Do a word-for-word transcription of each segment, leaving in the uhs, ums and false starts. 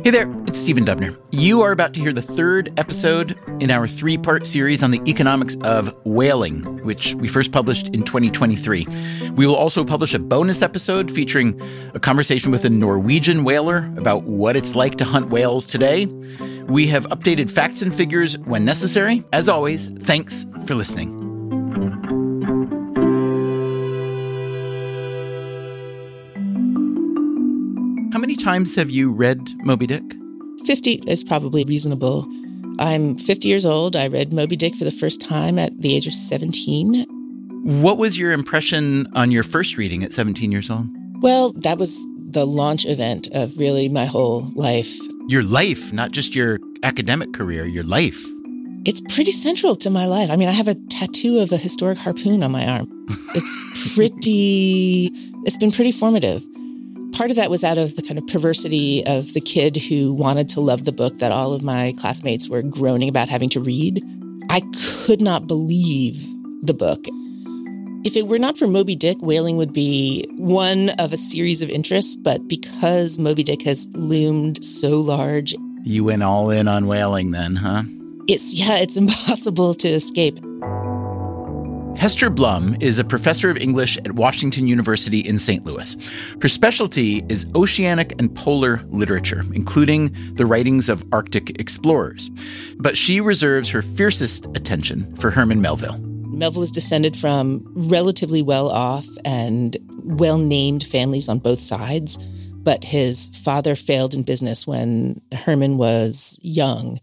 Hey there, it's Stephen Dubner. You are about to hear the third episode in our three-part series on the economics of whaling, which we first published in twenty twenty-three. We will also publish a bonus episode featuring a conversation with a Norwegian whaler about what it's like to hunt whales today. We have updated facts and figures when necessary. As always, thanks for listening. How many times have you read Moby Dick? fifty is probably reasonable. I'm fifty years old. I read Moby Dick for the first time at the age of seventeen. What was your impression on your first reading at seventeen years old? Well, that was the launch event of really my whole life. Your life, not just your academic career, your life. It's pretty central to my life. I mean, I have a tattoo of a historic harpoon on my arm. It's pretty, it's been pretty formative. Part of that was out of the kind of perversity of the kid who wanted to love the book that all of my classmates were groaning about having to read. I could not believe the book. If it were not for Moby Dick, whaling would be one of a series of interests, but because Moby Dick has loomed so large... You went all in on whaling then, huh? It's, yeah, it's impossible to escape. Hester Blum is a professor of English at Washington University in Saint Louis. Her specialty is oceanic and polar literature, including the writings of Arctic explorers. But she reserves her fiercest attention for Herman Melville. Melville was descended from relatively well-off and well-named families on both sides, but his father failed in business when Herman was young.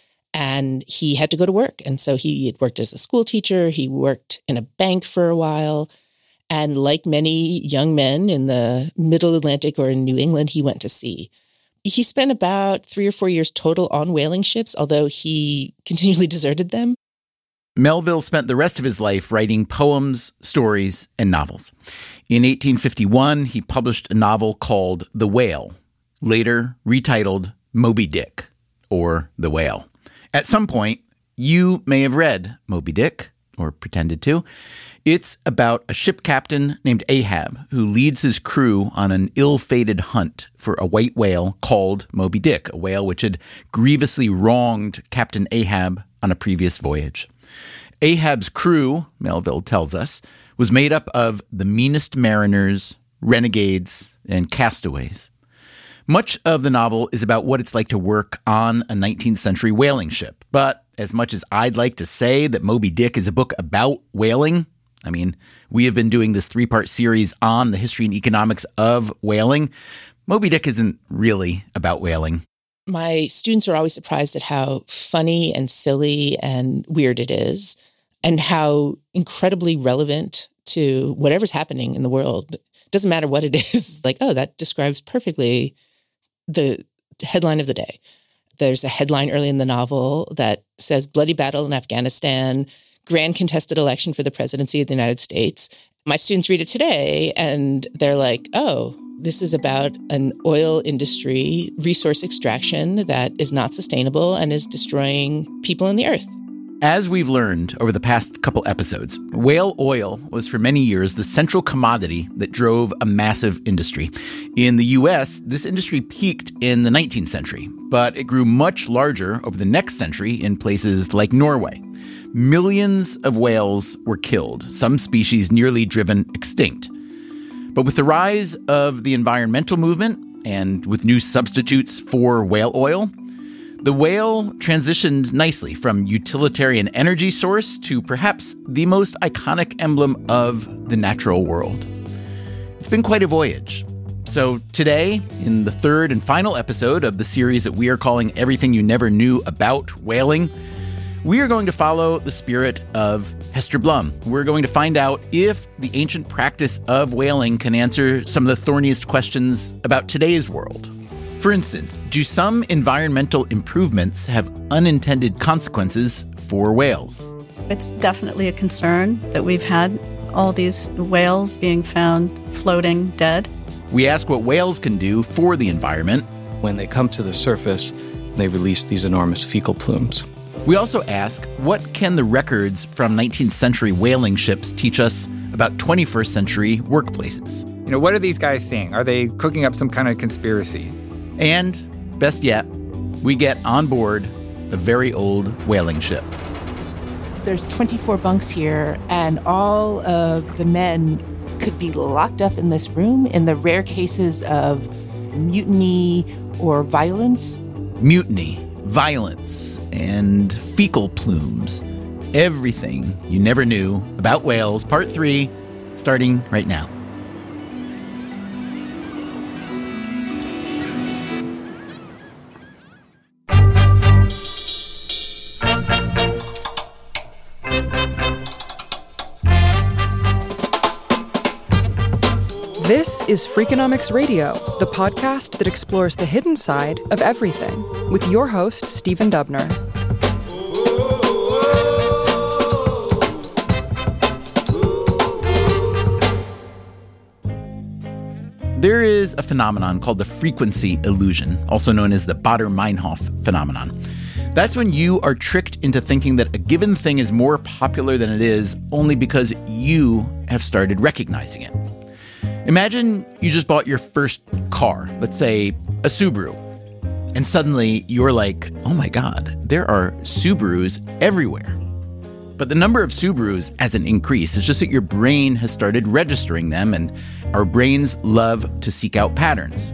And he had to go to work. And so he had worked as a school teacher. He worked in a bank for a while. And like many young men in the middle Atlantic or in New England, he went to sea. He spent about three or four years total on whaling ships, although he continually deserted them. Melville spent the rest of his life writing poems, stories, and novels. In eighteen fifty-one, he published a novel called The Whale, later retitled Moby Dick, or The Whale. At some point, you may have read Moby Dick, or pretended to. It's about a ship captain named Ahab who leads his crew on an ill-fated hunt for a white whale called Moby Dick, a whale which had grievously wronged Captain Ahab on a previous voyage. Ahab's crew, Melville tells us, was made up of the meanest mariners, renegades, and castaways. Much of the novel is about what it's like to work on a nineteenth century whaling ship. But as much as I'd like to say that Moby Dick is a book about whaling, I mean, we have been doing this three-part series on the history and economics of whaling. Moby Dick isn't really about whaling. My students are always surprised at how funny and silly and weird it is, and how incredibly relevant to whatever's happening in the world. It doesn't matter what it is. It's like, oh, that describes perfectly the headline of the day. There's a headline early in the novel that says bloody battle in Afghanistan, grand contested election for the presidency of the United States. My students read it today and they're like, oh, this is about an oil industry, resource extraction that is not sustainable and is destroying people and the earth. As we've learned over the past couple episodes, whale oil was for many years the central commodity that drove a massive industry. In the U S, this industry peaked in the nineteenth century, but it grew much larger over the next century in places like Norway. Millions of whales were killed, some species nearly driven extinct. But with the rise of the environmental movement and with new substitutes for whale oil, the whale transitioned nicely from utilitarian energy source to perhaps the most iconic emblem of the natural world. It's been quite a voyage. So today, in the third and final episode of the series that we are calling Everything You Never Knew About Whaling, we are going to follow the spirit of Hester Blum. We're going to find out if the ancient practice of whaling can answer some of the thorniest questions about today's world. For instance, do some environmental improvements have unintended consequences for whales? It's definitely a concern that we've had all these whales being found floating dead. We ask what whales can do for the environment. When they come to the surface, they release these enormous fecal plumes. We also ask, what can the records from nineteenth century whaling ships teach us about twenty-first century workplaces? You know, what are these guys seeing? Are they cooking up some kind of conspiracy? And best yet, we get on board a very old whaling ship. There's twenty-four bunks here, and all of the men could be locked up in this room in the rare cases of mutiny or violence. Mutiny, violence, and fecal plumes. Everything you never knew about whales, part three, starting right now. This is Freakonomics Radio, the podcast that explores the hidden side of everything, with your host, Stephen Dubner. There is a phenomenon called the frequency illusion, also known as the Baader-Meinhof phenomenon. That's when you are tricked into thinking that a given thing is more popular than it is only because you have started recognizing it. Imagine you just bought your first car, let's say a Subaru, and suddenly you're like, oh my God, there are Subarus everywhere. But the number of Subarus hasn't increased. It's just that your brain has started registering them, and our brains love to seek out patterns.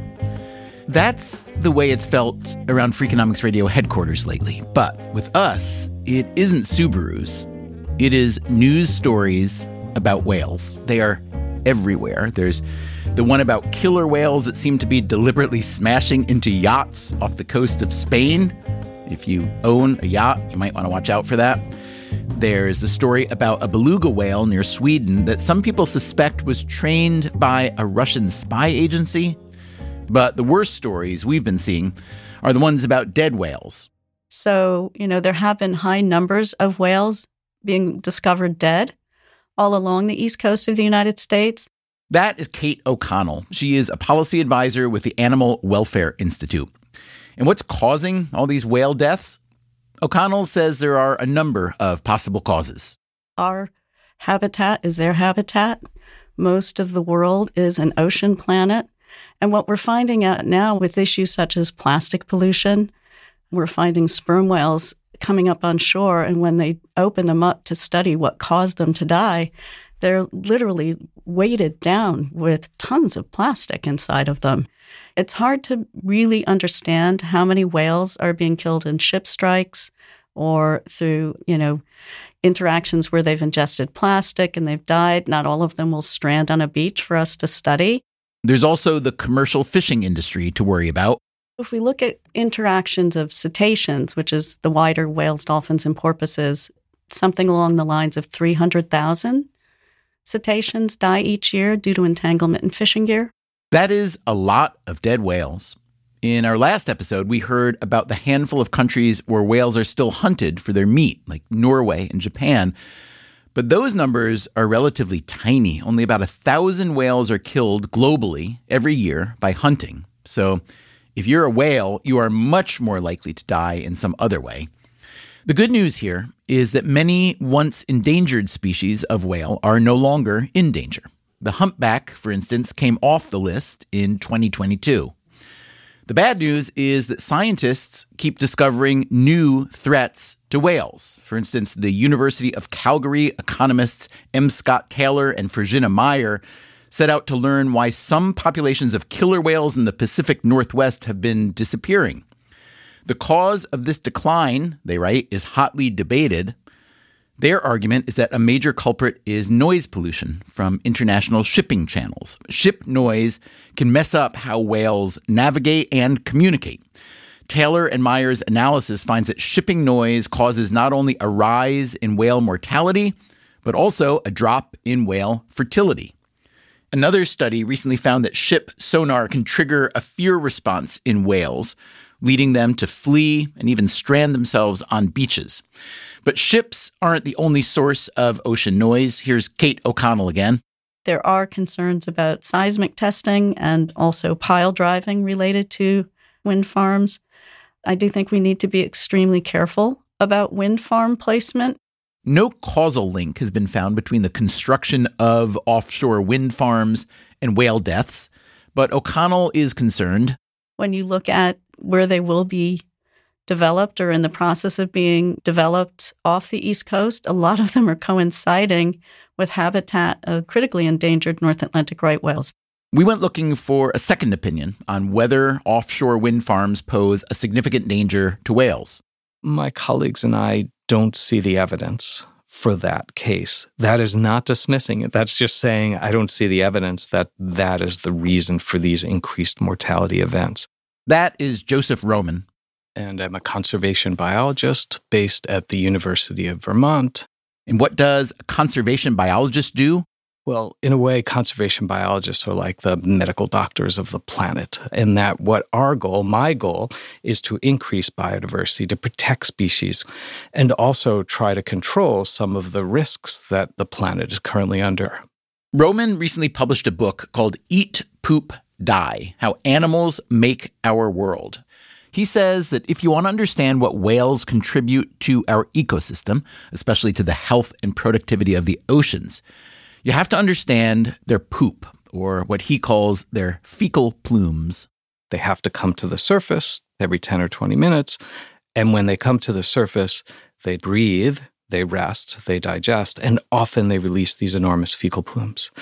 That's the way it's felt around Freakonomics Radio headquarters lately. But with us, it isn't Subarus. It is news stories about whales. They are everywhere. There's the one about killer whales that seem to be deliberately smashing into yachts off the coast of Spain. If you own a yacht, you might want to watch out for that. There's the story about a beluga whale near Sweden that some people suspect was trained by a Russian spy agency. But the worst stories we've been seeing are the ones about dead whales. So, you know, there have been high numbers of whales being discovered dead all along the east coast of the United States. That is Kate O'Connell. She is a policy advisor with the Animal Welfare Institute. And what's causing all these whale deaths? O'Connell says there are a number of possible causes. Our habitat is their habitat. Most of the world is an ocean planet. And what we're finding out now with issues such as plastic pollution, we're finding sperm whales coming up on shore, and when they open them up to study what caused them to die, they're literally weighted down with tons of plastic inside of them. It's hard to really understand how many whales are being killed in ship strikes or through, you know, interactions where they've ingested plastic and they've died. Not all of them will strand on a beach for us to study. There's also the commercial fishing industry to worry about. If we look at interactions of cetaceans, which is the wider whales, dolphins, and porpoises, something along the lines of three hundred thousand cetaceans die each year due to entanglement in fishing gear. That is a lot of dead whales. In our last episode, we heard about the handful of countries where whales are still hunted for their meat, like Norway and Japan. But those numbers are relatively tiny. Only about a thousand whales are killed globally every year by hunting. So if you're a whale, you are much more likely to die in some other way. The good news here is that many once endangered species of whale are no longer in danger. The humpback, for instance, came off the list in twenty twenty-two. The bad news is that scientists keep discovering new threats to whales. For instance, the University of Calgary economists M. Scott Taylor and Virginia Meyer set out to learn why some populations of killer whales in the Pacific Northwest have been disappearing. The cause of this decline, they write, is hotly debated. Their argument is that a major culprit is noise pollution from international shipping channels. Ship noise can mess up how whales navigate and communicate. Taylor and Meyer's analysis finds that shipping noise causes not only a rise in whale mortality, but also a drop in whale fertility. Another study recently found that ship sonar can trigger a fear response in whales, leading them to flee and even strand themselves on beaches. But ships aren't the only source of ocean noise. Here's Kate O'Connell again. There are concerns about seismic testing and also pile driving related to wind farms. I do think we need to be extremely careful about wind farm placement. No causal link has been found between the construction of offshore wind farms and whale deaths, but O'Connell is concerned. When you look at where they will be developed or in the process of being developed off the East Coast, a lot of them are coinciding with habitat of critically endangered North Atlantic right whales. We went looking for a second opinion on whether offshore wind farms pose a significant danger to whales. My colleagues and I don't see the evidence for that case. That is not dismissing it. That's just saying I don't see the evidence that that is the reason for these increased mortality events. That is Joseph Roman. And I'm a conservation biologist based at the University of Vermont. And what does a conservation biologist do? Well, in a way, conservation biologists are like the medical doctors of the planet, in that what our goal, my goal, is to increase biodiversity, to protect species, and also try to control some of the risks that the planet is currently under. Roman recently published a book called Eat, Poop, Die: How Animals Make Our World. He says that if you want to understand what whales contribute to our ecosystem, especially to the health and productivity of the oceans, you have to understand their poop, or what he calls their fecal plumes. They have to come to the surface every ten or twenty minutes, and when they come to the surface, they breathe, they rest, they digest, and often they release these enormous fecal plumes.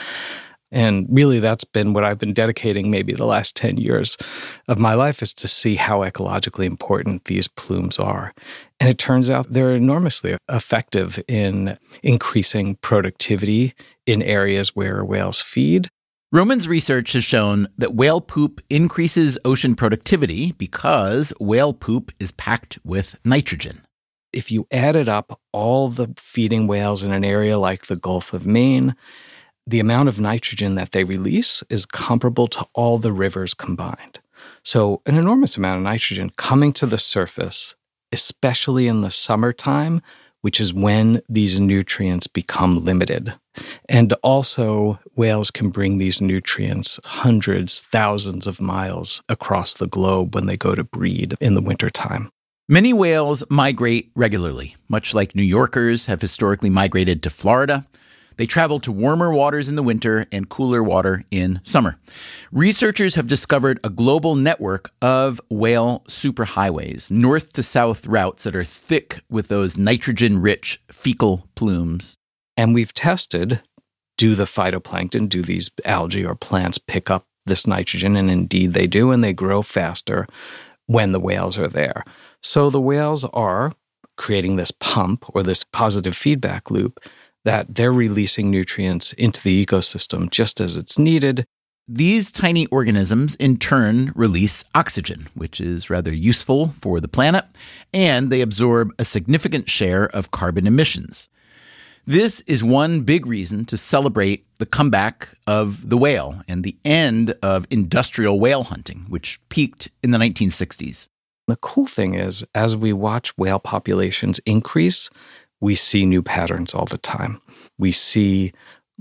And really, that's been what I've been dedicating maybe the last ten years of my life, is to see how ecologically important these plumes are. And it turns out they're enormously effective in increasing productivity in areas where whales feed. Roman's research has shown that whale poop increases ocean productivity because whale poop is packed with nitrogen. If you added up all the feeding whales in an area like the Gulf of Maine, the amount of nitrogen that they release is comparable to all the rivers combined. So an enormous amount of nitrogen coming to the surface, especially in the summertime, which is when these nutrients become limited. And also, whales can bring these nutrients hundreds, thousands of miles across the globe when they go to breed in the wintertime. Many whales migrate regularly, much like New Yorkers have historically migrated to Florida. They travel to warmer waters in the winter and cooler water in summer. Researchers have discovered a global network of whale superhighways, north to south routes that are thick with those nitrogen-rich fecal plumes. And we've tested, do the phytoplankton, do these algae or plants pick up this nitrogen? And indeed they do, and they grow faster when the whales are there. So the whales are creating this pump or this positive feedback loop that they're releasing nutrients into the ecosystem just as it's needed. These tiny organisms, in turn, release oxygen, which is rather useful for the planet, and they absorb a significant share of carbon emissions. This is one big reason to celebrate the comeback of the whale and the end of industrial whale hunting, which peaked in the nineteen sixties. The cool thing is, as we watch whale populations increase, we see new patterns all the time. We see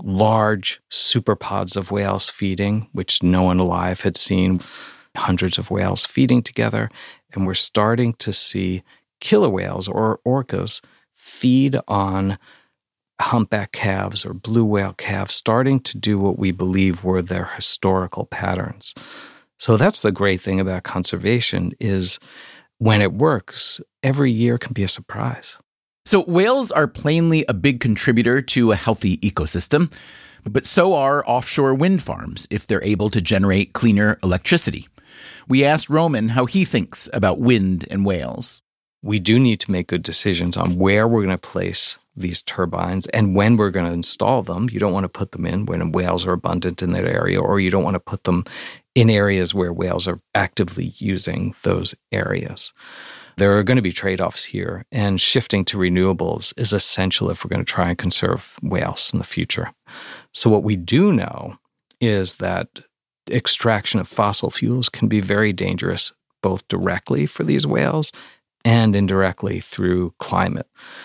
large superpods of whales feeding, which no one alive had seen, hundreds of whales feeding together. And we're starting to see killer whales or orcas feed on humpback calves or blue whale calves, starting to do what we believe were their historical patterns. So that's the great thing about conservation, is when it works, every year can be a surprise. So whales are plainly a big contributor to a healthy ecosystem, but so are offshore wind farms if they're able to generate cleaner electricity. We asked Roman how he thinks about wind and whales. We do need to make good decisions on where we're going to place these turbines and when we're going to install them. You don't want to put them in when whales are abundant in that area, or you don't want to put them in areas where whales are actively using those areas. There are going to be trade-offs here, and shifting to renewables is essential if we're going to try and conserve whales in the future. So what we do know is that extraction of fossil fuels can be very dangerous, both directly for these whales and indirectly through climate.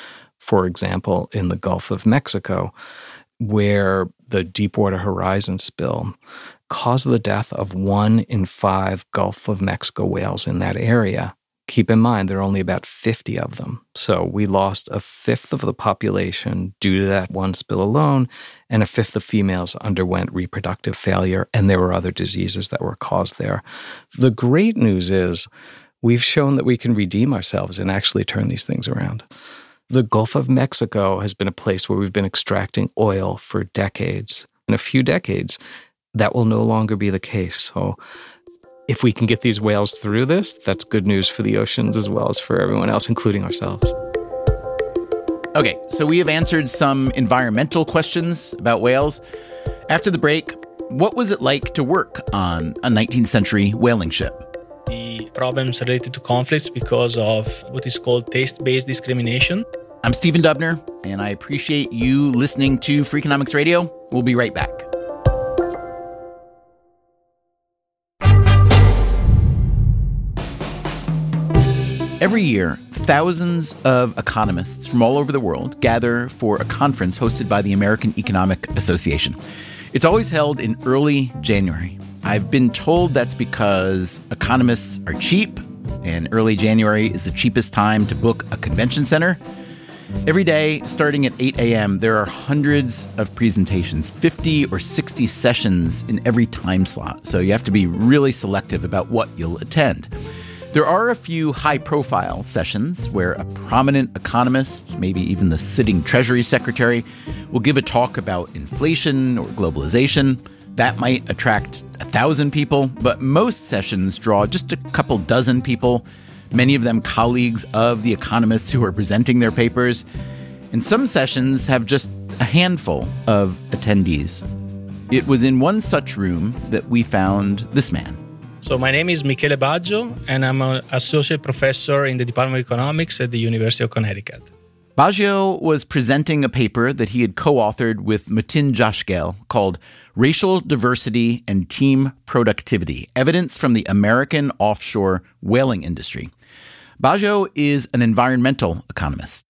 For example, in the Gulf of Mexico, where the Deepwater Horizon spill caused the death of one in five Gulf of Mexico whales in that area. Keep in mind, there are only about fifty of them. So we lost a fifth of the population due to that one spill alone, and a fifth of females underwent reproductive failure, and there were other diseases that were caused there. The great news is we've shown that we can redeem ourselves and actually turn these things around. The Gulf of Mexico has been a place where we've been extracting oil for decades. In a few decades, that will no longer be the case. So if we can get these whales through this, that's good news for the oceans as well as for everyone else, including ourselves. Okay, so we have answered some environmental questions about whales. After the break, what was it like to work on a nineteenth century whaling ship? The problems related to conflicts because of what is called taste-based discrimination. I'm Stephen Dubner, and I appreciate you listening to Freakonomics Radio. We'll be right back. Every year, thousands of economists from all over the world gather for a conference hosted by the American Economic Association. It's always held in early January. I've been told that's because economists are cheap, and early January is the cheapest time to book a convention center. Every day, starting at eight a.m., there are hundreds of presentations, fifty or sixty sessions in every time slot, so you have to be really selective about what you'll attend. There are a few high-profile sessions where a prominent economist, maybe even the sitting Treasury Secretary, will give a talk about inflation or globalization. That might attract a thousand people, but most sessions draw just a couple dozen people, many of them colleagues of the economists who are presenting their papers. And some sessions have just a handful of attendees. It was in one such room that we found this man. So my name is Michele Baggio, and I'm an associate professor in the Department of Economics at the University of Connecticut. Baggio was presenting a paper that he had co-authored with Metin Jashgel called Racial Diversity and Team Productivity, Evidence from the American Offshore Whaling Industry. Baggio is an environmental economist.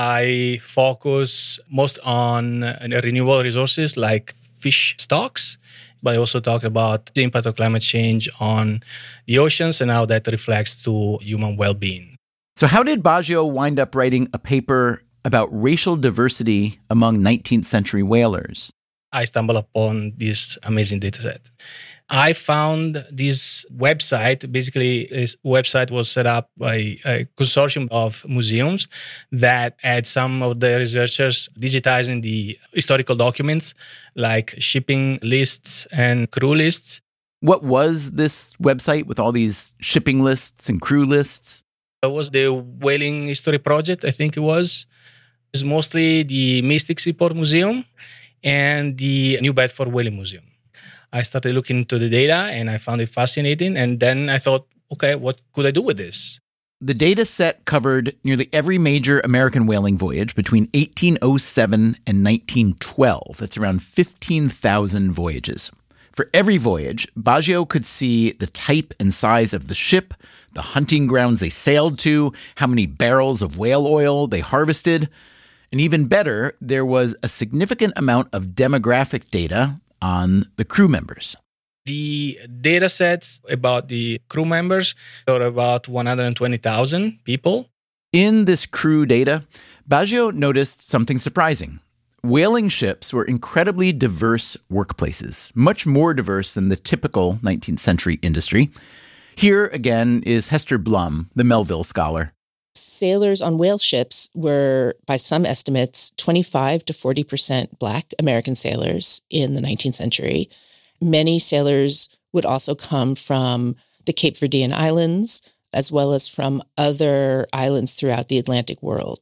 I focus most on renewable resources like fish stocks, but I also talk about the impact of climate change on the oceans and how that reflects to human well-being. So how did Baggio wind up writing a paper about racial diversity among nineteenth century whalers? I stumbled upon this amazing data set. I found this website. Basically, this website was set up by a consortium of museums that had some of the researchers digitizing the historical documents like shipping lists and crew lists. What was this website with all these shipping lists and crew lists? It was the Whaling History Project, I think it was. It's mostly the Mystic Seaport Museum and the New Bedford Whaling Museum. I started looking into the data and I found it fascinating. And then I thought, okay, what could I do with this? The data set covered nearly every major American whaling voyage between eighteen oh seven and nineteen twelve. That's around fifteen thousand voyages. For every voyage, Baggio could see the type and size of the ship, the hunting grounds they sailed to, how many barrels of whale oil they harvested. And even better, there was a significant amount of demographic data on the crew members. The data sets about the crew members are about one hundred twenty thousand people. In this crew data, Baggio noticed something surprising. Whaling ships were incredibly diverse workplaces, much more diverse than the typical nineteenth century industry. Here, again, is Hester Blum, the Melville scholar. Sailors on whale ships were, by some estimates, twenty-five to forty percent Black American sailors in the nineteenth century. Many sailors would also come from the Cape Verdean Islands, as well as from other islands throughout the Atlantic world.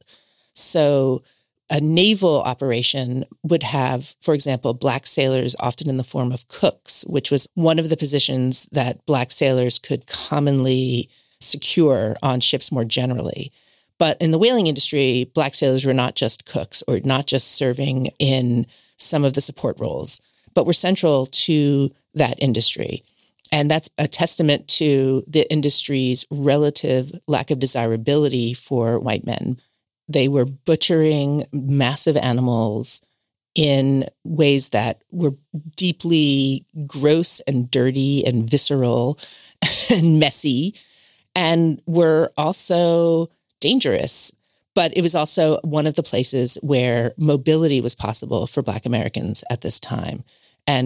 So a naval operation would have, for example, Black sailors often in the form of cooks, which was one of the positions that Black sailors could commonly secure on ships more generally. But in the whaling industry, Black sailors were not just cooks or not just serving in some of the support roles, but were central to that industry. And that's a testament to the industry's relative lack of desirability for white men. They were butchering massive animals in ways that were deeply gross and dirty and visceral and messy, and were also dangerous. But it was also one of the places where mobility was possible for Black Americans at this time. And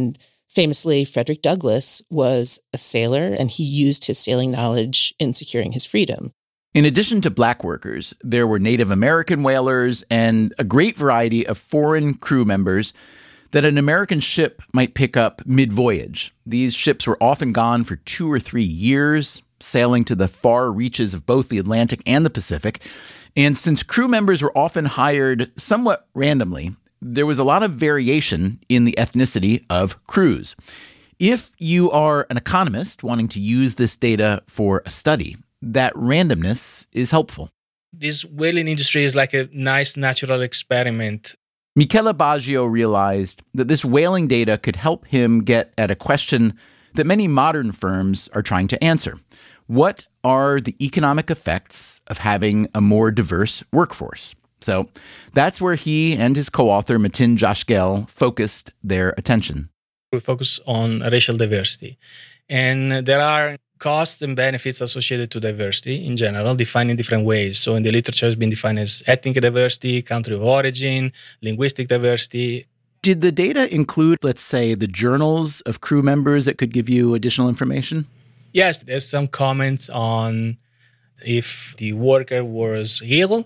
Famously, Frederick Douglass was a sailor, and he used his sailing knowledge in securing his freedom. In addition to black workers, there were Native American whalers and a great variety of foreign crew members that an American ship might pick up mid-voyage. These ships were often gone for two or three years, sailing to the far reaches of both the Atlantic and the Pacific. And since crew members were often hired somewhat randomly, there was a lot of variation in the ethnicity of crews. If you are an economist wanting to use this data for a study, that randomness is helpful. This whaling industry is like a nice natural experiment. Michele Baggio realized that this whaling data could help him get at a question that many modern firms are trying to answer. What are the economic effects of having a more diverse workforce? So that's where he and his co-author, Metin Jashgel, focused their attention. We focus on racial diversity. And there are costs and benefits associated to diversity in general, defined in different ways. So in the literature, it's been defined as ethnic diversity, country of origin, linguistic diversity. Did the data include, let's say, the journals of crew members that could give you additional information? Yes, there's some comments on if the worker was ill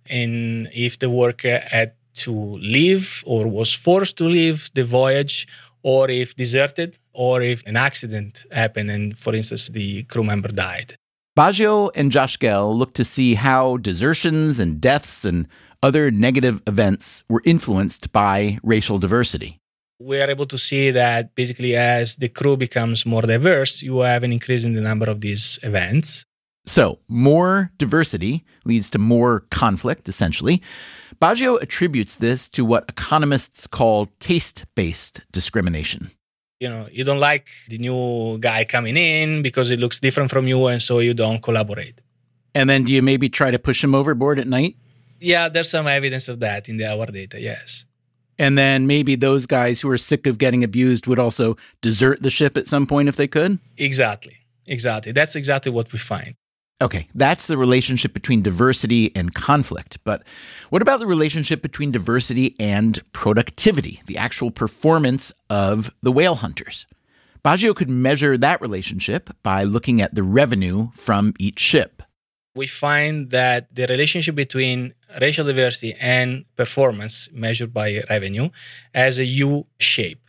and if the worker had to leave or was forced to leave the voyage, or if deserted, or if an accident happened and, for instance, the crew member died. Baggio and Jashgel looked to see how desertions and deaths and other negative events were influenced by racial diversity. We are able to see that basically as the crew becomes more diverse, you have an increase in the number of these events. So, more diversity leads to more conflict, essentially. Baggio attributes this to what economists call taste-based discrimination. You know, you don't like the new guy coming in because it looks different from you, and so you don't collaborate. And then do you maybe try to push him overboard at night? Yeah, there's some evidence of that in the, our data, yes. And then maybe those guys who are sick of getting abused would also desert the ship at some point if they could? Exactly. Exactly. That's exactly what we find. Okay, that's the relationship between diversity and conflict. But what about the relationship between diversity and productivity, the actual performance of the whale hunters? Baggio could measure that relationship by looking at the revenue from each ship. We find that the relationship between racial diversity and performance measured by revenue has a U shape.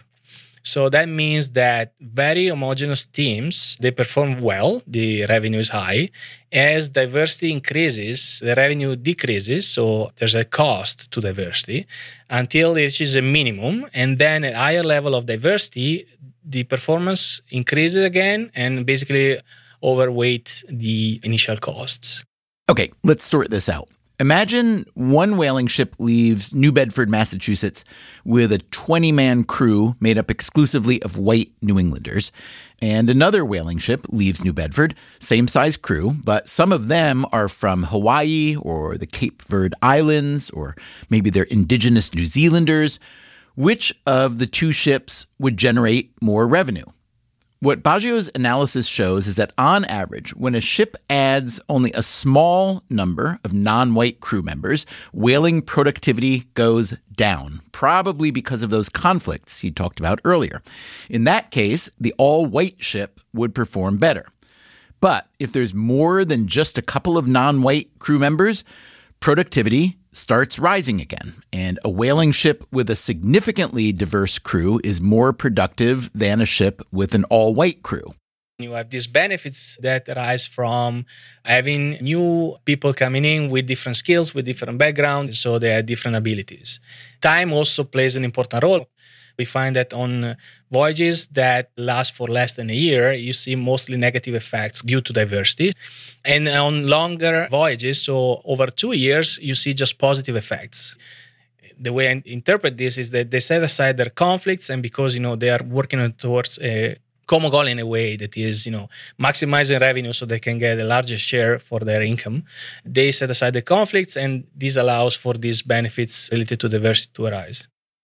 So that means that very homogeneous teams, they perform well, the revenue is high. As diversity increases, the revenue decreases, so there's a cost to diversity, until it reaches a minimum. And then at a higher level of diversity, the performance increases again and basically overweight the initial costs. Okay, let's sort this out. Imagine one whaling ship leaves New Bedford, Massachusetts, with a twenty-man crew made up exclusively of white New Englanders, and another whaling ship leaves New Bedford, same size crew, but some of them are from Hawaii or the Cape Verde Islands, or maybe they're indigenous New Zealanders. Which of the two ships would generate more revenue? What Baggio's analysis shows is that on average, when a ship adds only a small number of non-white crew members, whaling productivity goes down, probably because of those conflicts he talked about earlier. In that case, the all-white ship would perform better. But if there's more than just a couple of non-white crew members, productivity starts rising again, and a whaling ship with a significantly diverse crew is more productive than a ship with an all-white crew. You have these benefits that arise from having new people coming in with different skills, with different backgrounds, so they have different abilities. Time also plays an important role. We find that on voyages that last for less than a year, you see mostly negative effects due to diversity. And on longer voyages, so over two years, you see just positive effects. The way I interpret this is that they set aside their conflicts, and because, you know, they are working towards a common goal in a way that is, you know, maximizing revenue so they can get a larger share for their income, they set aside the conflicts, and this allows for these benefits related to diversity to arise.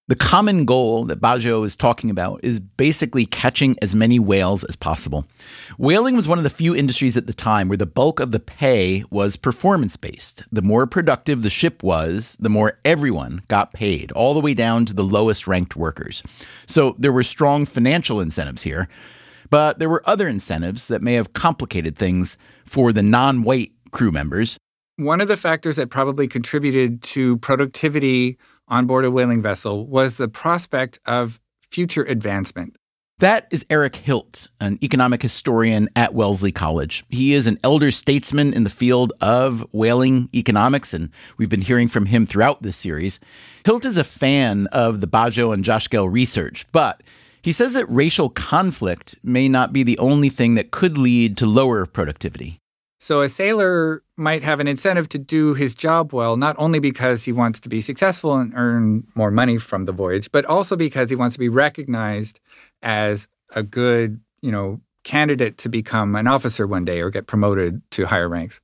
The common goal that Baggio is talking about is basically catching as many whales as possible. Whaling was one of the few industries at the time where the bulk of the pay was performance-based. The more productive the ship was, the more everyone got paid, all the way down to the lowest-ranked workers. So there were strong financial incentives here, but there were other incentives that may have complicated things for the non-white crew members. One of the factors that probably contributed to productivity on board a whaling vessel was the prospect of future advancement. That is Eric Hilt, an economic historian at Wellesley College. He is an elder statesman in the field of whaling economics, and we've been hearing from him throughout this series. Hilt is a fan of the Baggio and Jaschkel research, but he says that racial conflict may not be the only thing that could lead to lower productivity. So a sailor might have an incentive to do his job well, not only because he wants to be successful and earn more money from the voyage, but also because he wants to be recognized as a good, you know, candidate to become an officer one day or get promoted to higher ranks.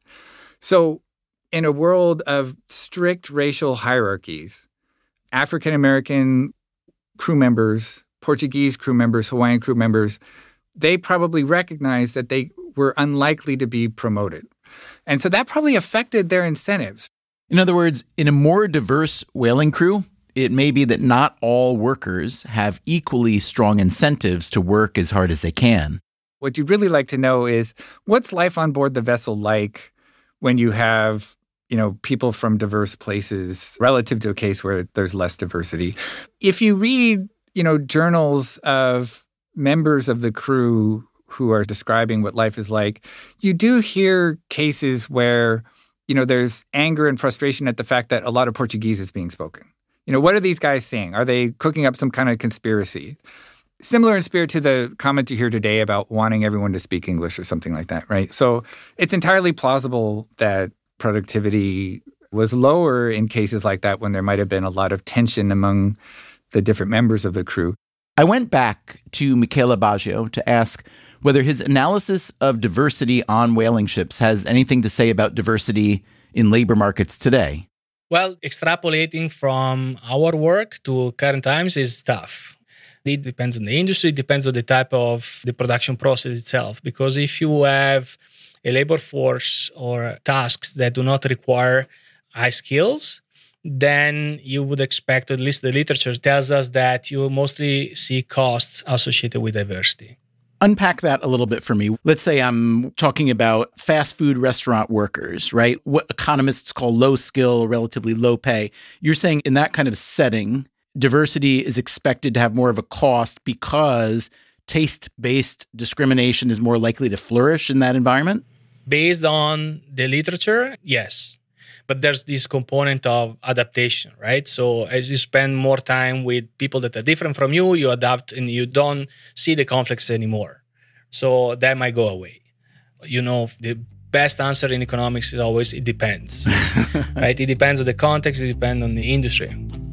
So in a world of strict racial hierarchies, African-American crew members, Portuguese crew members, Hawaiian crew members, they probably recognized that they were unlikely to be promoted. And so that probably affected their incentives. In other words, in a more diverse whaling crew, it may be that not all workers have equally strong incentives to work as hard as they can. What you'd really like to know is, what's life on board the vessel like when you have, you know, people from diverse places relative to a case where there's less diversity? If you read, you know, journals of members of the crew who are describing what life is like, you do hear cases where, you know, there's anger and frustration at the fact that a lot of Portuguese is being spoken. You know, what are these guys saying? Are they cooking up some kind of conspiracy? Similar in spirit to the comment you hear today about wanting everyone to speak English or something like that, right? So it's entirely plausible that productivity was lower in cases like that when there might have been a lot of tension among the different members of the crew. I went back to Michele Baggio to ask whether his analysis of diversity on whaling ships has anything to say about diversity in labor markets today. Well, extrapolating from our work to current times is tough. It depends on the industry, it depends on the type of the production process itself. Because if you have a labor force or tasks that do not require high skills, then you would expect, at least the literature tells us, that you mostly see costs associated with diversity. Unpack that a little bit for me. Let's say I'm talking about fast food restaurant workers, right? What economists call low skill, relatively low pay. You're saying in that kind of setting, diversity is expected to have more of a cost because taste-based discrimination is more likely to flourish in that environment? Based on the literature, yes. But there's this component of adaptation, right? So as you spend more time with people that are different from you, you adapt and you don't see the conflicts anymore. So that might go away. You know, the best answer in economics is always, it depends, right? It depends on the context, it depends on the industry.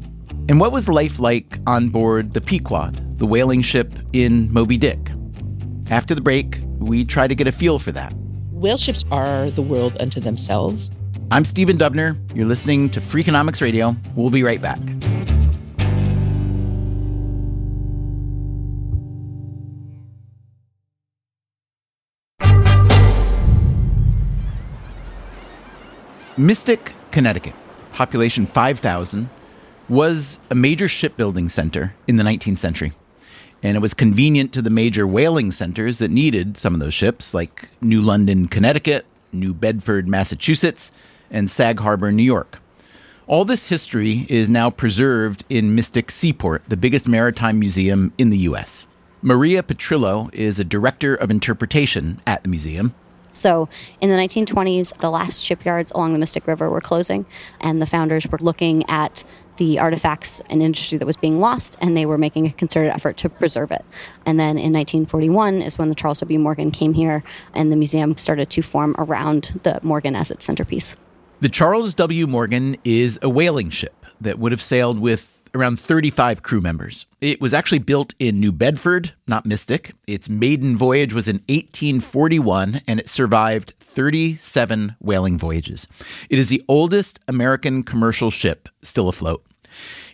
And what was life like on board the Pequod, the whaling ship in Moby Dick? After the break, we try to get a feel for that. Whale ships are the world unto themselves. I'm Stephen Dubner. You're listening to Freakonomics Radio. We'll be right back. Mystic, Connecticut, population five thousand, was a major shipbuilding center in the nineteenth century. And it was convenient to the major whaling centers that needed some of those ships, like New London, Connecticut, New Bedford, Massachusetts, and Sag Harbor, New York. All this history is now preserved in Mystic Seaport, the biggest maritime museum in the U S. Maria Petrillo is a director of interpretation at the museum. So in the nineteen twenties, the last shipyards along the Mystic River were closing, and the founders were looking at the artifacts and industry that was being lost, and they were making a concerted effort to preserve it. And then in nineteen forty-one is when the Charles W. Morgan came here, and the museum started to form around the Morgan as its centerpiece. The Charles W. Morgan is a whaling ship that would have sailed with around thirty-five crew members. It was actually built in New Bedford, not Mystic. Its maiden voyage was in eighteen forty-one, and it survived thirty-seven whaling voyages. It is the oldest American commercial ship still afloat.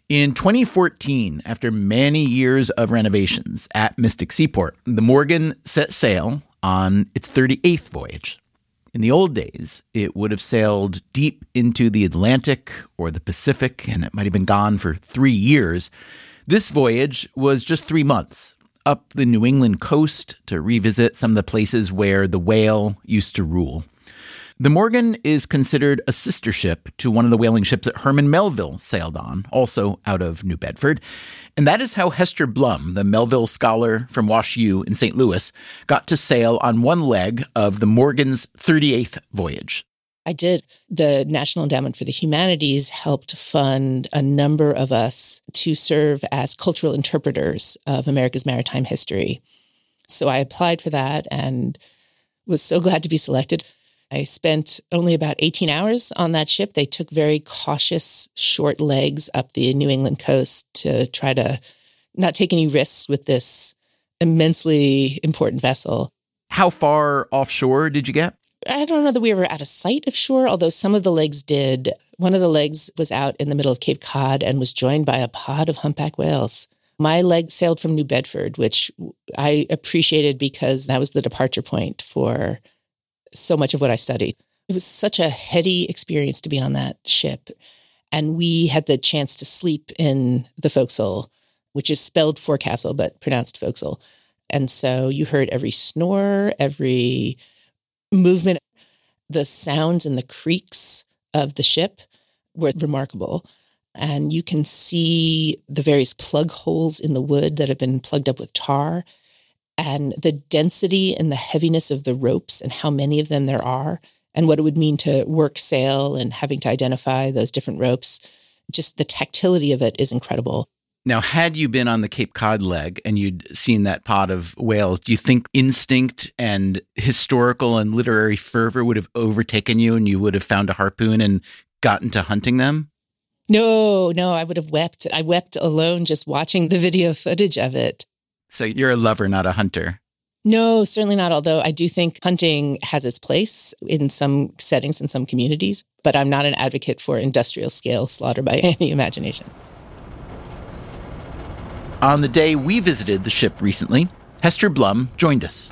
In twenty fourteen, after many years of renovations at Mystic Seaport, the Morgan set sail on its thirty-eighth voyage. In the old days, it would have sailed deep into the Atlantic or the Pacific, and it might have been gone for three years. This voyage was just three months, up the New England coast to revisit some of the places where the whale used to rule. The Morgan is considered a sister ship to one of the whaling ships that Herman Melville sailed on, also out of New Bedford. And that is how Hester Blum, the Melville scholar from Wash U in Saint Louis, got to sail on one leg of the Morgan's thirty-eighth voyage. I did. The National Endowment for the Humanities helped fund a number of us to serve as cultural interpreters of America's maritime history. So I applied for that and was so glad to be selected. I spent only about eighteen hours on that ship. They took very cautious, short legs up the New England coast to try to not take any risks with this immensely important vessel. How far offshore did you get? I don't know that we were out of sight of shore, although some of the legs did. One of the legs was out in the middle of Cape Cod and was joined by a pod of humpback whales. My leg sailed from New Bedford, which I appreciated because that was the departure point for so much of what I studied. It was such a heady experience to be on that ship. And we had the chance to sleep in the forecastle, which is spelled forecastle, but pronounced forecastle. And so you heard every snore, every movement. The sounds and the creaks of the ship were remarkable. And you can see the various plug holes in the wood that have been plugged up with tar, and the density and the heaviness of the ropes and how many of them there are, and what it would mean to work sail and having to identify those different ropes. Just the tactility of it is incredible. Now, had you been on the Cape Cod leg and you'd seen that pod of whales, do you think instinct and historical and literary fervor would have overtaken you and you would have found a harpoon and gotten to hunting them? No, no, I would have wept. I wept alone just watching the video footage of it. So you're a lover, not a hunter. No, certainly not. Although I do think hunting has its place in some settings, in some communities, but I'm not an advocate for industrial scale slaughter by any imagination. On the day we visited the ship recently, Hester Blum joined us.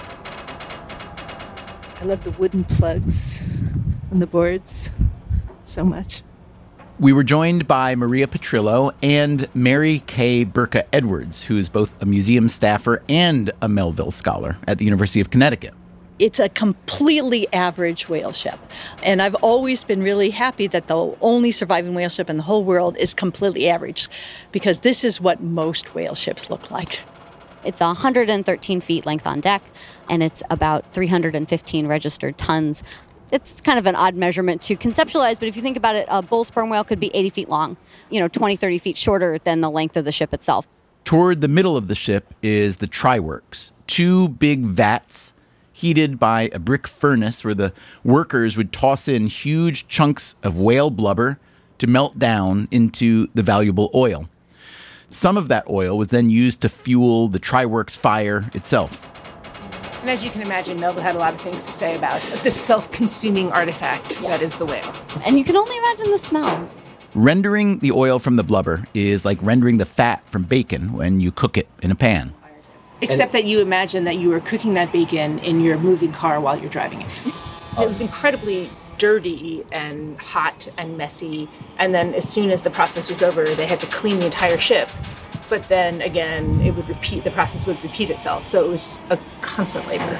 I love the wooden plugs on the boards so much. We were joined by Maria Petrillo and Mary Kay Burka Edwards, who is both a museum staffer and a Melville scholar at the University of Connecticut. It's a completely average whale ship. And I've always been really happy that the only surviving whale ship in the whole world is completely average, because this is what most whale ships look like. It's one hundred thirteen feet length on deck, and it's about three hundred fifteen registered tons. It's kind of an odd measurement to conceptualize, but if you think about it, a bull sperm whale could be eighty feet long, you know, twenty, thirty feet shorter than the length of the ship itself. Toward the middle of the ship is the tryworks, two big vats heated by a brick furnace where the workers would toss in huge chunks of whale blubber to melt down into the valuable oil. Some of that oil was then used to fuel the tryworks fire itself. And as you can imagine, Melville had a lot of things to say about this self-consuming artifact that is the whale. And you can only imagine the smell. Rendering the oil from the blubber is like rendering the fat from bacon when you cook it in a pan. Except that you imagine that you were cooking that bacon in your moving car while you're driving it. It was incredibly dirty and hot and messy. And then as soon as the process was over, they had to clean the entire ship. But then again, it would repeat, the process would repeat itself. So it was a constant labor.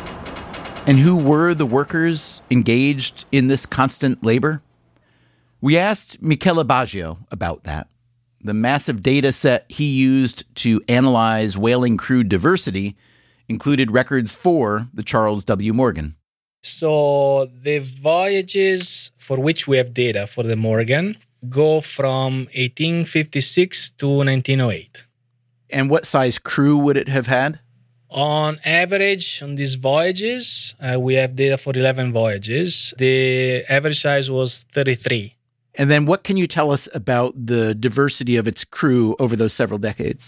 And who were the workers engaged in this constant labor? We asked Michele Baggio about that. The massive data set he used to analyze whaling crew diversity included records for the Charles W. Morgan. So the voyages for which we have data for the Morgan go from eighteen fifty-six to nineteen oh eight. And what size crew would it have had? On average, on these voyages, uh, we have data for eleven voyages. The average size was thirty-three. And then what can you tell us about the diversity of its crew over those several decades?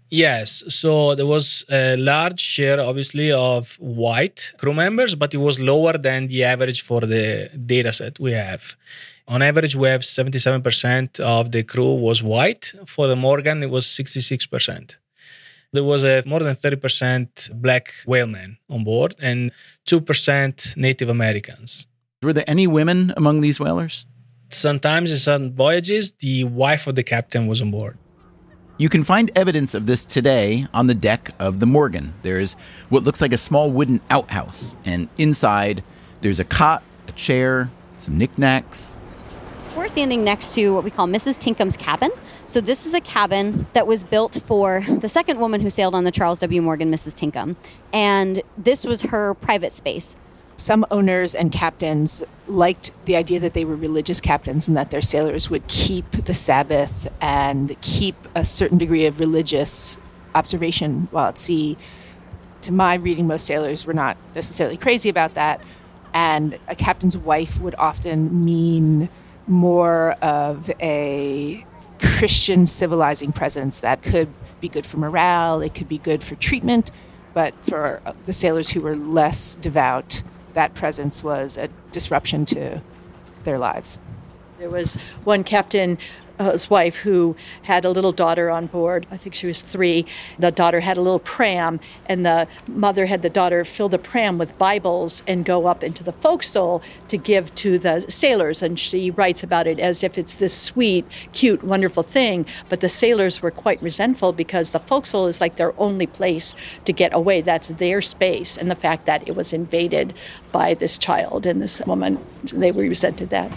Yes, so there was a large share, obviously, of white crew members, but it was lower than the average for the data set we have. On average, we have seventy-seven percent of the crew was white. For the Morgan, it was sixty-six percent. There was a more than thirty percent black whalemen on board and two percent Native Americans. Were there any women among these whalers? Sometimes in some voyages, the wife of the captain was on board. You can find evidence of this today on the deck of the Morgan. There's what looks like a small wooden outhouse, and inside there's a cot, a chair, some knickknacks. We're standing next to what we call Missus Tinkham's cabin. So this is a cabin that was built for the second woman who sailed on the Charles W. Morgan, Missus Tinkham. And this was her private space. Some owners and captains liked the idea that they were religious captains and that their sailors would keep the Sabbath and keep a certain degree of religious observation while at sea. To my reading, most sailors were not necessarily crazy about that. And a captain's wife would often mean more of a Christian civilizing presence that could be good for morale, it could be good for treatment, but for the sailors who were less devout, that presence was a disruption to their lives. There was one captain, uh, his wife, who had a little daughter on board. I think she was three. The daughter had a little pram, and the mother had the daughter fill the pram with Bibles and go up into the forecastle to give to the sailors. And she writes about it as if it's this sweet, cute, wonderful thing. But the sailors were quite resentful because the forecastle is like their only place to get away. That's their space. And the fact that it was invaded by this child and this woman, they resented that.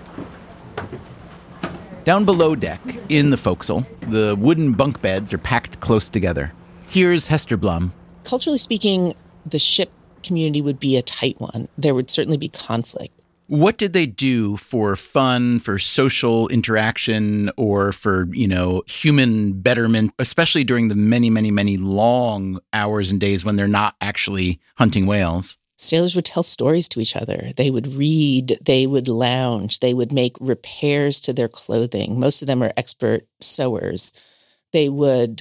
Down below deck, in the forecastle, the wooden bunk beds are packed close together. Here's Hester Blum. Culturally speaking, the ship community would be a tight one. There would certainly be conflict. What did they do for fun, for social interaction, or for, you know, human betterment, especially during the many, many, many long hours and days when they're not actually hunting whales? Sailors would tell stories to each other. They would read, they would lounge, they would make repairs to their clothing. Most of them are expert sewers. They would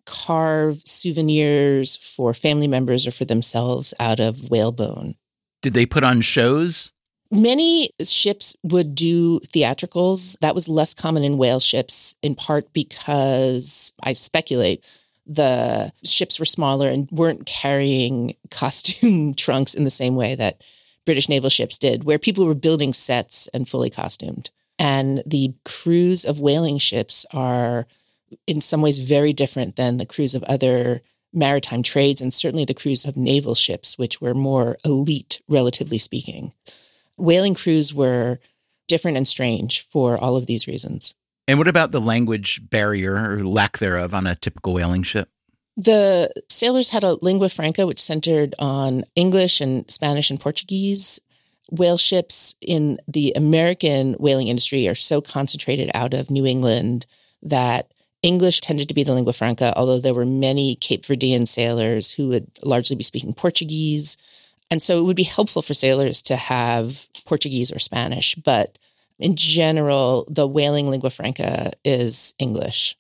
carve souvenirs for family members or for themselves out of whalebone. Did they put on shows? Many ships would do theatricals. That was less common in whale ships, in part because, I speculate, the ships were smaller and weren't carrying costume trunks in the same way that British naval ships did, where people were building sets and fully costumed. And the crews of whaling ships are in some ways very different than the crews of other maritime trades, and certainly the crews of naval ships, which were more elite, relatively speaking. Whaling crews were different and strange for all of these reasons. And what about the language barrier or lack thereof on a typical whaling ship? The sailors had a lingua franca, which centered on English and Spanish and Portuguese. Whale ships in the American whaling industry are so concentrated out of New England that English tended to be the lingua franca, although there were many Cape Verdean sailors who would largely be speaking Portuguese. And so it would be helpful for sailors to have Portuguese or Spanish, but in general, the whaling lingua franca is English.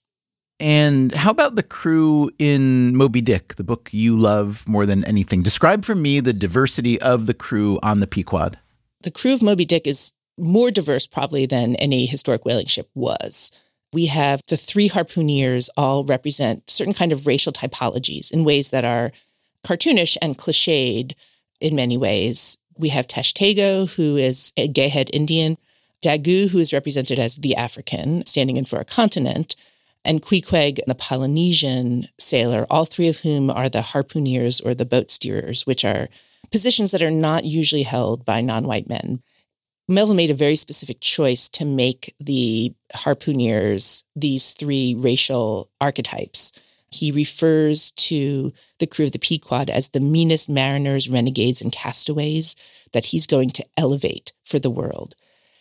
And how about the crew in Moby Dick, the book you love more than anything? Describe for me the diversity of the crew on the Pequod. The crew of Moby Dick is more diverse probably than any historic whaling ship was. We have the three harpooneers all represent certain kind of racial typologies in ways that are cartoonish and cliched in many ways. We have Tashtego, who is a gay-head Indian, Daggoo, who is represented as the African, standing in for a continent, and Queequeg, the Polynesian sailor, all three of whom are the harpooneers or the boat steerers, which are positions that are not usually held by non-white men. Melville made a very specific choice to make the harpooneers these three racial archetypes. He refers to the crew of the Pequod as the meanest mariners, renegades, and castaways that he's going to elevate for the world.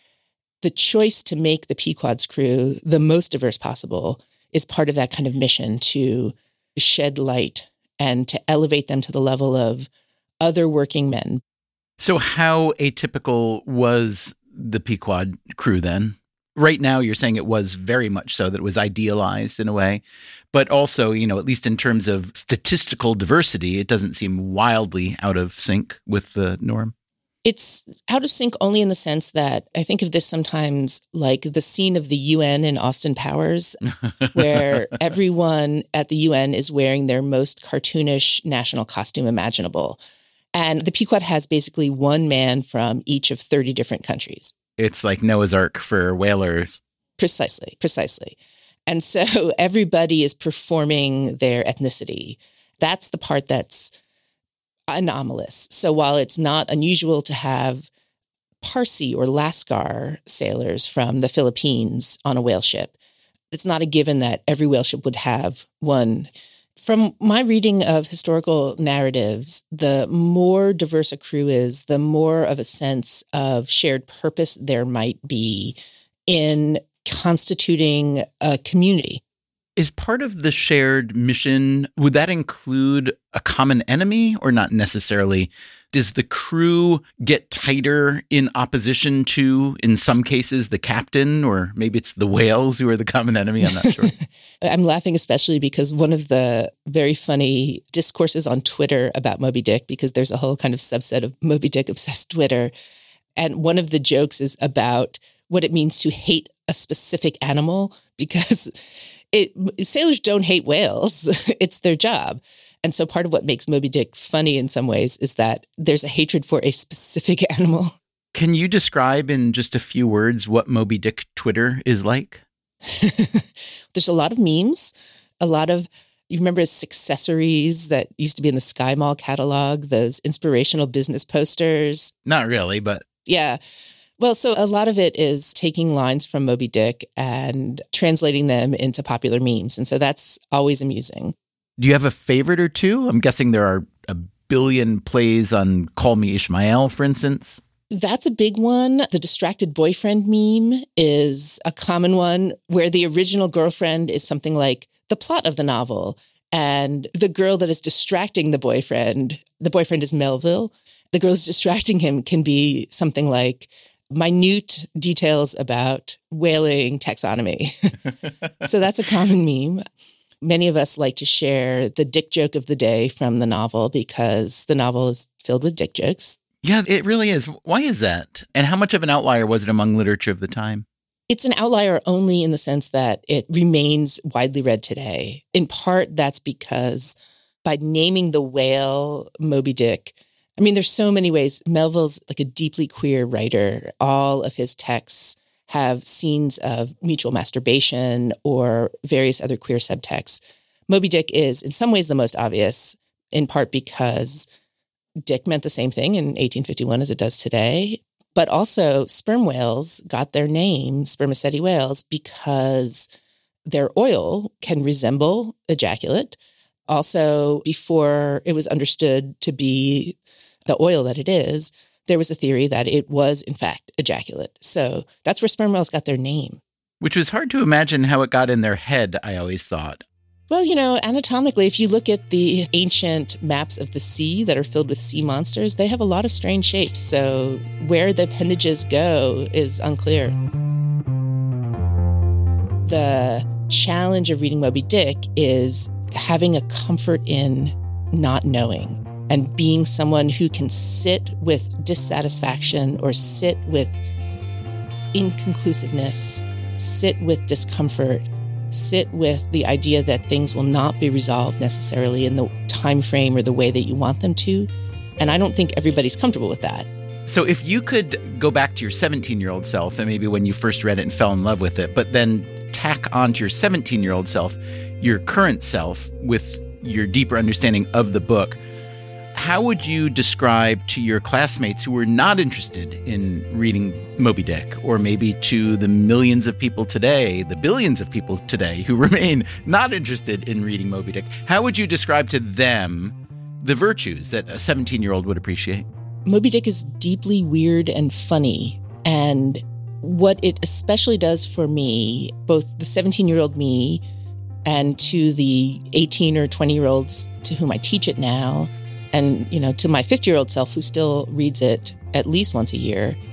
The choice to make the Pequod's crew the most diverse possible is part of that kind of mission to shed light and to elevate them to the level of other working men. So how atypical was the Pequod crew then? Right now, you're saying it was very much so, that it was idealized in a way. But also, you know, at least in terms of statistical diversity, it doesn't seem wildly out of sync with the norm. It's out of sync only in the sense that I think of this sometimes like the scene of the U N in Austin Powers, where everyone at the U N is wearing their most cartoonish national costume imaginable. And the Pequot has basically one man from each of thirty different countries. It's like Noah's Ark for whalers. Precisely, precisely. And so everybody is performing their ethnicity. That's the part that's anomalous. So while it's not unusual to have Parsi or Lascar sailors from the Philippines on a whale ship, it's not a given that every whale ship would have one. From my reading of historical narratives, the more diverse a crew is, the more of a sense of shared purpose there might be in constituting a community. Is part of the shared mission, would that include a common enemy or not necessarily? Does the crew get tighter in opposition to, in some cases, the captain, or maybe it's the whales who are the common enemy? I'm not sure. I'm laughing especially because one of the very funny discourses on Twitter about Moby Dick, because there's a whole kind of subset of Moby Dick obsessed Twitter. And one of the jokes is about what it means to hate a specific animal, because it sailors don't hate whales. It's their job. And so part of what makes Moby Dick funny in some ways is that there's a hatred for a specific animal. Can you describe in just a few words what Moby Dick Twitter is like? There's a lot of memes, a lot of, you remember Successories that used to be in the Sky Mall catalog, those inspirational business posters? Not really, but... Yeah. Well, so a lot of it is taking lines from Moby Dick and translating them into popular memes. And so that's always amusing. Do you have a favorite or two? I'm guessing there are a billion plays on Call Me Ishmael, for instance. That's a big one. The distracted boyfriend meme is a common one where the original girlfriend is something like the plot of the novel. And the girl that is distracting the boyfriend, the boyfriend is Melville. The girl who's distracting him can be something like minute details about whaling taxonomy. So that's a common meme. Many of us like to share the dick joke of the day from the novel because the novel is filled with dick jokes. Yeah, it really is. Why is that? And how much of an outlier was it among literature of the time? It's an outlier only in the sense that it remains widely read today. In part, that's because by naming the whale Moby Dick, I mean, there's so many ways. Melville's like a deeply queer writer. All of his texts have scenes of mutual masturbation or various other queer subtexts. Moby Dick is in some ways the most obvious, in part because dick meant the same thing in eighteen fifty-one as it does today. But also sperm whales got their name, spermaceti whales, because their oil can resemble ejaculate. Also, before it was understood to be the oil that it is, there was a theory that it was, in fact, ejaculate. So that's where sperm whales got their name. Which was hard to imagine how it got in their head, I always thought. Well, you know, anatomically, if you look at the ancient maps of the sea that are filled with sea monsters, they have a lot of strange shapes. So where the appendages go is unclear. The challenge of reading Moby Dick is having a comfort in not knowing and being someone who can sit with dissatisfaction or sit with inconclusiveness, sit with discomfort, sit with the idea that things will not be resolved necessarily in the time frame or the way that you want them to. And I don't think everybody's comfortable with that. So if you could go back to your seventeen-year-old self, and maybe when you first read it and fell in love with it, but then tack onto your seventeen-year-old self, your current self, with your deeper understanding of the book, how would you describe to your classmates who were not interested in reading Moby Dick, or maybe to the millions of people today, the billions of people today who remain not interested in reading Moby Dick, how would you describe to them the virtues that a seventeen-year-old would appreciate? Moby Dick is deeply weird and funny. And what it especially does for me, both the seventeen-year-old me and to the eighteen or twenty-year-olds to whom I teach it now, and, you know, to my fifty-year-old self who still reads it at least once a year,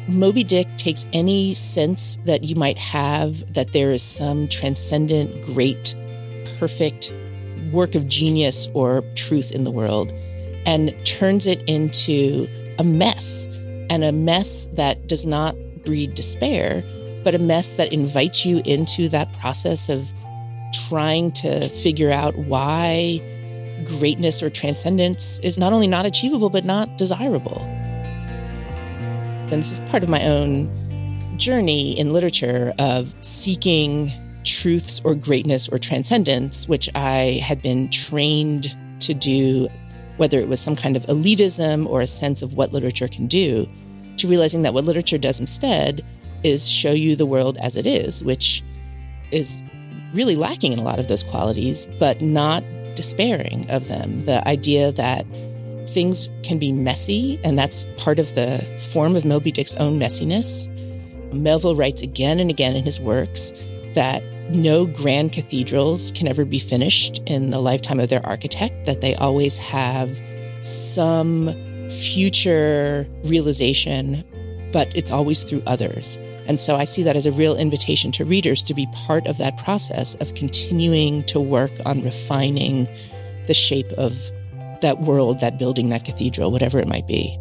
Moby Dick takes any sense that you might have that there is some transcendent, great, perfect work of genius or truth in the world and turns it into a mess, and a mess that does not breed despair, but a mess that invites you into that process of trying to figure out why greatness or transcendence is not only not achievable, but not desirable. And this is part of my own journey in literature of seeking truths or greatness or transcendence, which I had been trained to do, whether it was some kind of elitism or a sense of what literature can do, to realizing that what literature does instead is show you the world as it is, which is really lacking in a lot of those qualities, but not despairing of them. The idea that things can be messy, and that's part of the form of Moby Dick's own messiness. Melville writes again and again in his works that no grand cathedrals can ever be finished in the lifetime of their architect, that they always have some future realization, but it's always through others. And so I see that as a real invitation to readers to be part of that process of continuing to work on refining the shape of that world, that building, that cathedral, whatever it might be.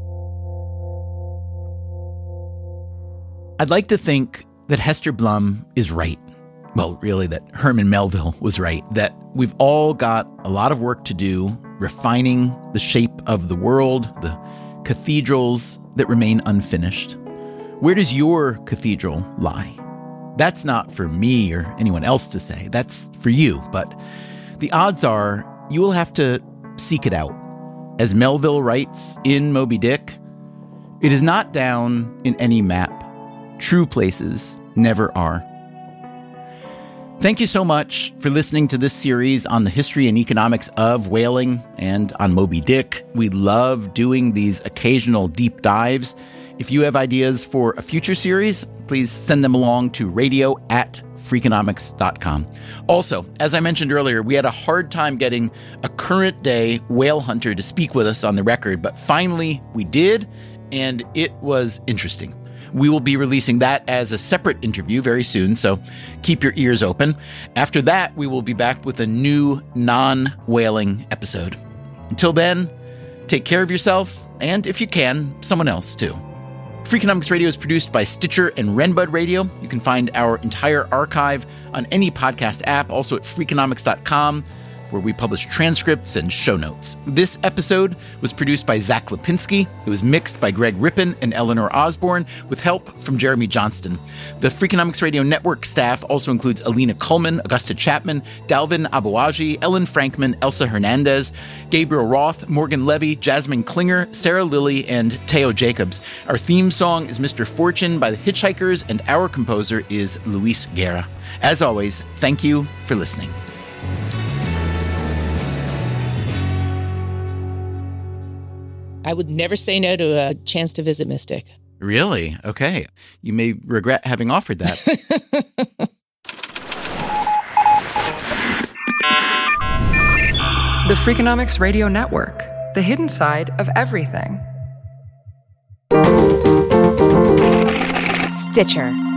I'd like to think that Hester Blum is right. Well, really, that Herman Melville was right, that we've all got a lot of work to do refining the shape of the world, the cathedrals that remain unfinished. Where does your cathedral lie? That's not for me or anyone else to say. That's for you. But the odds are you will have to seek it out. As Melville writes in Moby Dick, it is not down in any map. True places never are. Thank you so much for listening to this series on the history and economics of whaling and on Moby Dick. We love doing these occasional deep dives. If you have ideas for a future series, please send them along to radio at freakonomics dot com. Also, as I mentioned earlier, we had a hard time getting a current day whale hunter to speak with us on the record, but finally we did, and it was interesting. We will be releasing that as a separate interview very soon, so keep your ears open. After that, we will be back with a new non-whaling episode. Until then, take care of yourself, and if you can, someone else too. Freakonomics Radio is produced by Stitcher and Renbud Radio. You can find our entire archive on any podcast app, also at freakonomics dot com, where we publish transcripts and show notes. This episode was produced by Zach Lipinski. It was mixed by Greg Rippin and Eleanor Osborne, with help from Jeremy Johnston. The Freakonomics Radio Network staff also includes Alina Kuhlman, Augusta Chapman, Dalvin Abuaji, Ellen Frankman, Elsa Hernandez, Gabriel Roth, Morgan Levy, Jasmine Klinger, Sarah Lilly, and Teo Jacobs. Our theme song is Mister Fortune by the Hitchhikers, and our composer is Luis Guerra. As always, thank you for listening. I would never say no to a chance to visit Mystic. Really? Okay. You may regret having offered that. The Freakonomics Radio Network, the hidden side of everything. Stitcher.